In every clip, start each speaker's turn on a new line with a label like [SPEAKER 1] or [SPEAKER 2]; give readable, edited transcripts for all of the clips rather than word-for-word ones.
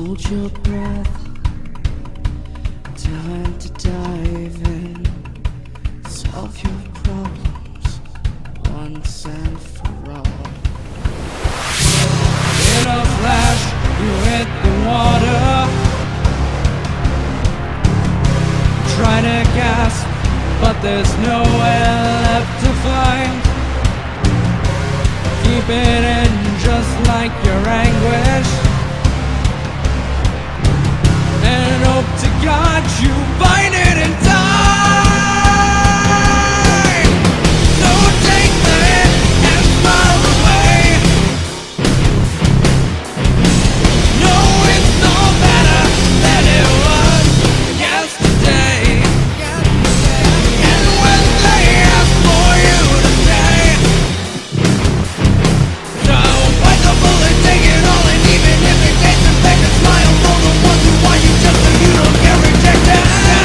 [SPEAKER 1] Hold your breath, time to dive in. Solve your problems once and for all. In a flash, you hit the water. Try to gasp, but there's nowhere left to find. Keep it in just like your anguish, and hope to God you find it in time. So take the hit and smile away. No, it's no better than it was yesterday. And when they ask for you to stay, don't bite the bullet, take it all, and even if it takes a fake a smile for the ones who want you just so you don't get rejected.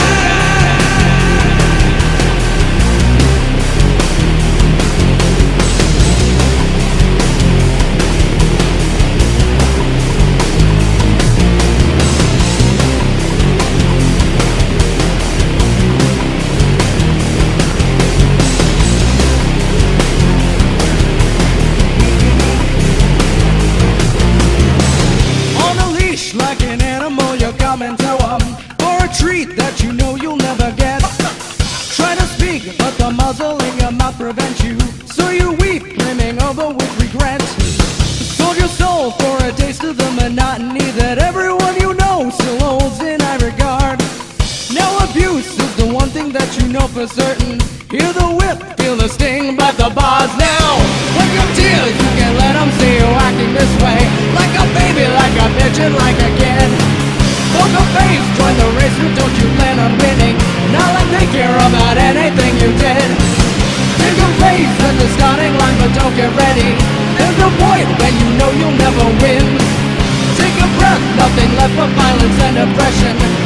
[SPEAKER 1] Like an animal, you're coming to for a treat that you know you'll never get. Try to speak, but the muzzle in your mouth prevents you. So you weep, brimming over with regret. Sold your soul for a taste of the monotony that everyone you know still holds in high regard. Now abuse is the one thing that you know for certain. Hear the whip, feel the sting, but the bars now. Wipe your tears, you can let them see you acting this way. Like a baby, like a pigeon, like a kid. Poker face, join the race, but don't you plan on winning. Not like they care about anything you did. Take a face at the starting line, but don't get ready. There's no point when you know you'll never win. Take a breath, nothing left but violence and oppression.